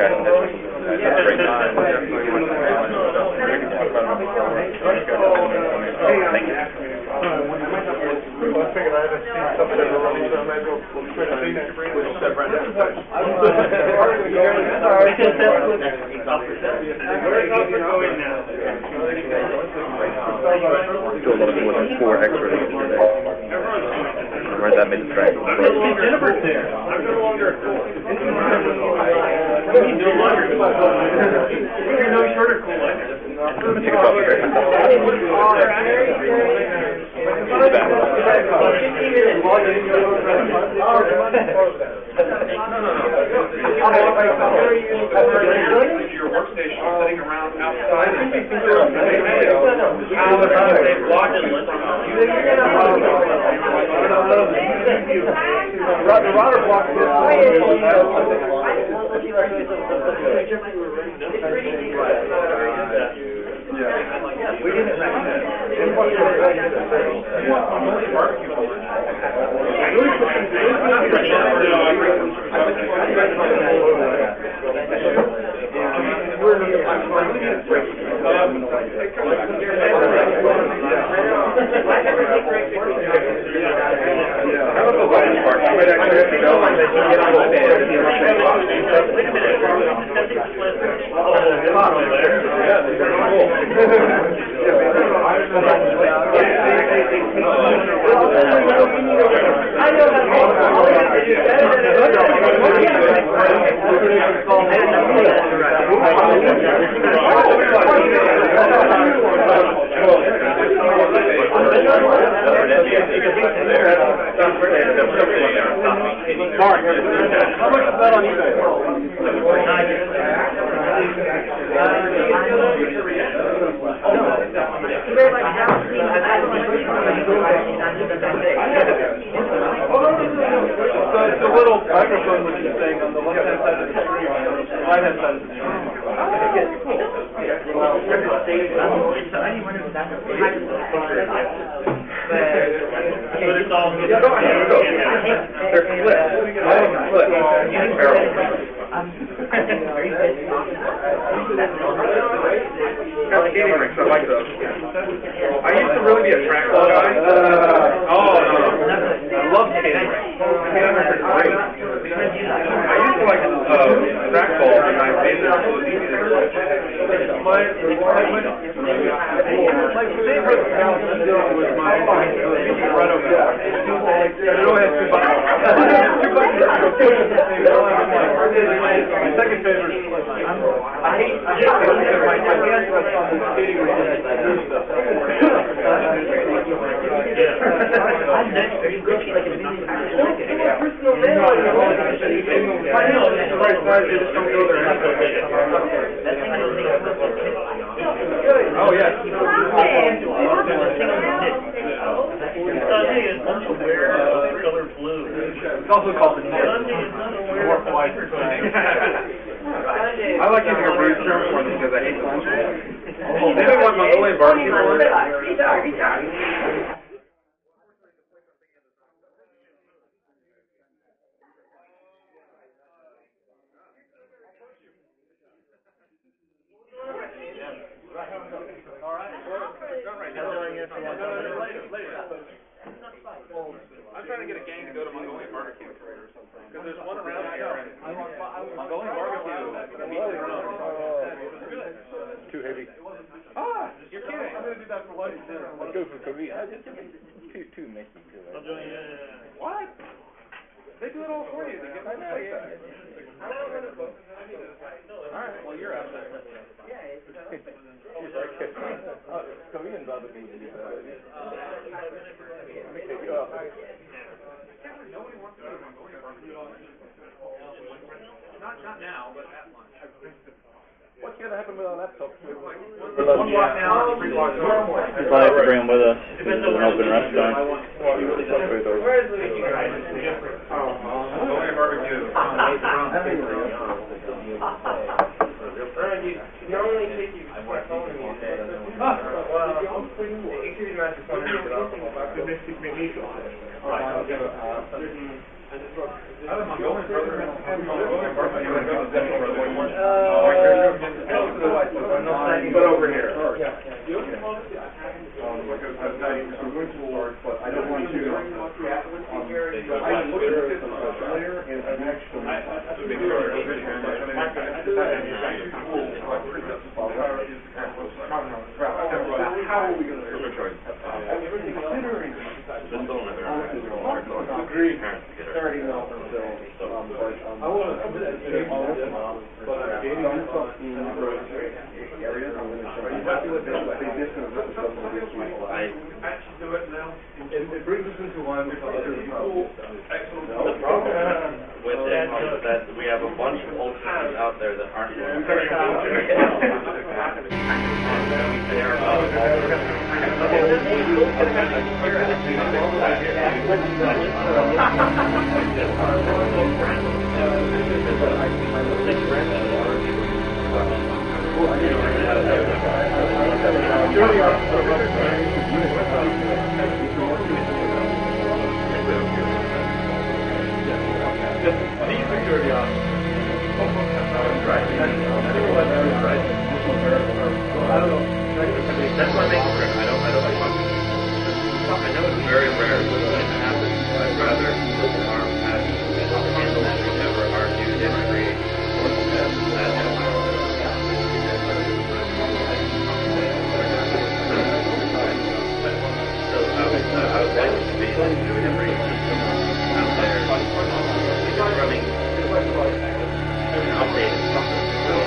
tracking this was a great time. Thank you. I figured I haven't seen something in the running, so I might as well switch things. Step right down. Do a little more than 4 extra today. Where's that mid-track? Jennifer's there. I'm no longer cool. You're no longer cool. You're no shorter cool. I'm going to take a coffee break myself. Your workstation sitting around outside and the router block we didn't Mark, how much is that on eBay? So it's a little microphone which is saying on the left-hand side of the screen, right-hand side of the screen. I like those. I used to really be a track ball guy. I love skating rinks. Skating rinks are great. I used to like track ball and I made it so easy to my favorite was my right over there. It always had 2 buttons. My second favorite is I hate because my hands were on the skating rink and do stuff. Oh, yeah. Color blue. It's also called the net. Or white. I like using a brief term for them because I hate lunch. Maybe one Mongolian barbecue for it. I'm trying to get a gang to go to Mongolian barbecue or something. Because there's one around here. Mongolian barbecue. It's too heavy. Ah, you're kidding. I'm going to do that for lunch dinner. Let's go for Korea. Too messy. What? They do it all for you. They get my place. Alright, well, you're out there. Korean barbecue would be better. Nobody wants to go to Mongolian barbecue. Not now, but at lunch. What's going to happen with our laptops? One block now, 3 blocks north. We probably have to bring them with us. This is an open restaurant. Where is Luigi? Mongolian barbecue. you normally take you my phone and you say, well, excuse me, Master Phone, Optimistic Magneto. But over here. Because I'm going to work, but I don't want to. I look at this layer and I'm actually. How are we going to? Considering agree starting off until I want to but I'm gaining something in areas. I'm going to show you happy with this. I think this is actually do it now. It brings us into line with other problems. The problem with it is that we have a bunch of old systems out there that aren't very Security officer. That's what makes it rare. I know it's very rare when it happens. I'd rather ARM has handled whichever ARM unit it creates or that. So I would like it to be that every system out there is running updated software.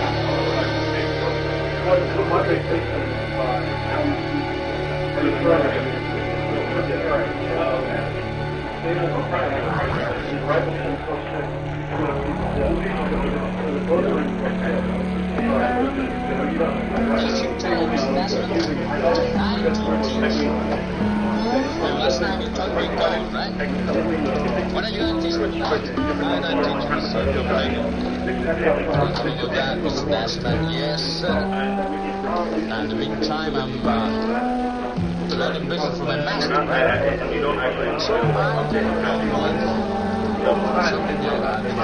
Last time you told me going, right? What are you going to teach me? I'm going to teach me circle breaker. Teach me to that with Nashman, yes sir. Now in the meantime I'm learning business from my master. So I take something new about the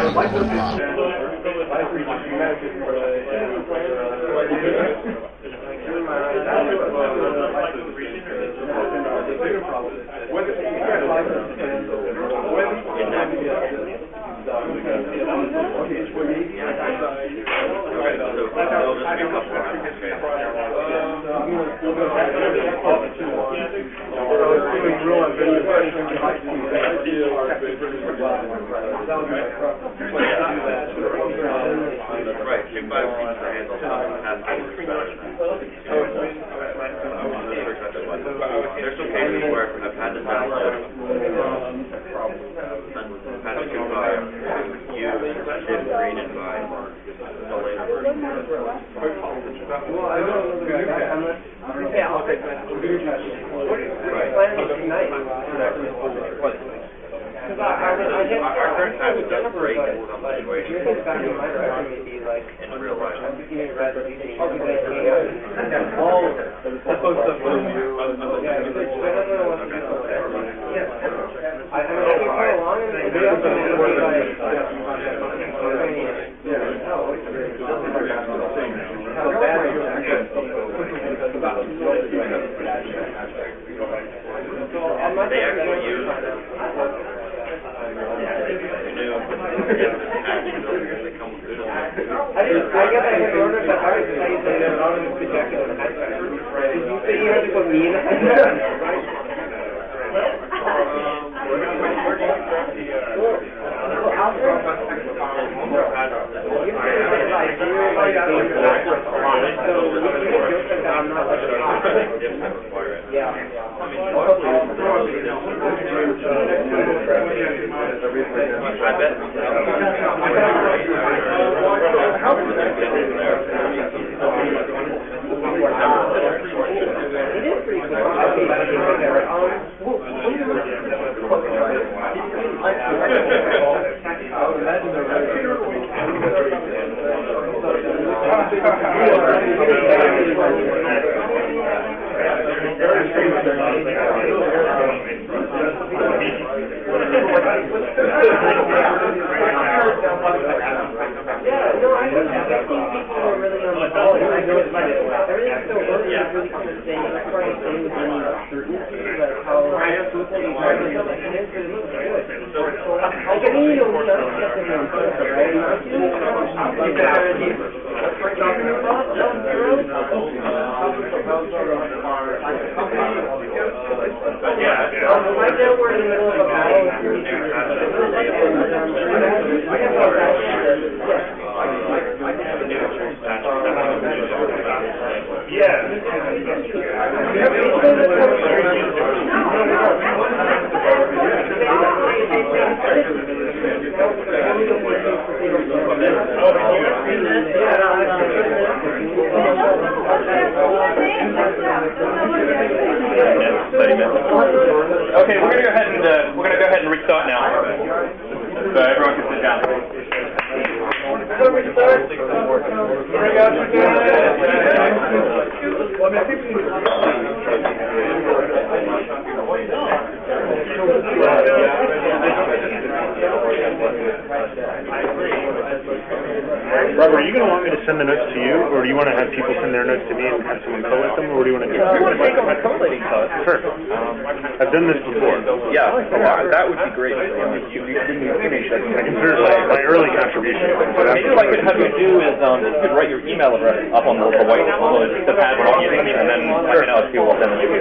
Right, Big Five seems to handle there's some cases where I've had to download had to go by use shift green and by the later version. Well, I don't know. Yeah, I'll take that. Our current time is just break in some situations. In real life. They actually use I guess I had ordered the hard to say that they're not in the jacket on the high side. Did you say you had to put me in it? I bet. Right now we're in the middle of a battle. Okay, we're gonna go ahead and restart now. So everyone can sit down. Robert, are you going to want me to send the notes to you, or do you want to have people send their notes to me and have someone collate them, or what do you want to do? You want to take them and collating cut? Sure. I've done this before. Yeah, that would be great. You finish that. I consider it my early contribution. Maybe what I could have you do is you could write your email address up on the white, so the pad we're not using, and then I can ask you what then you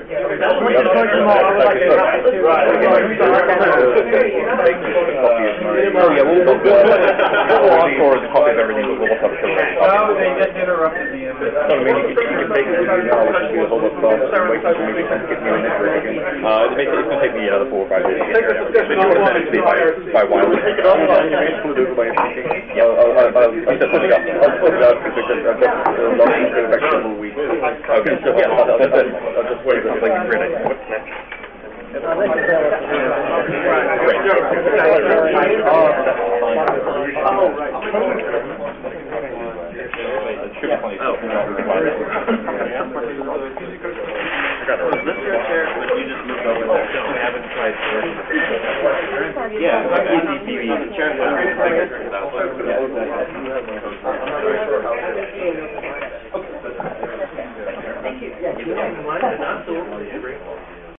we'll ask for is a copy of everything, but we'll have a No, they just interrupted me. So, I mean, you can take it now, which will be a whole lot faster, and wait for me to get me a network again. It's going to take me another 4 or 5 days to get there. If you want to send it to me by wireless, yeah, I'll set something up. I'll put it out because I've got a lot of several weeks. Okay, so yeah, I'll just wait until I can print it. What's next? Thank you.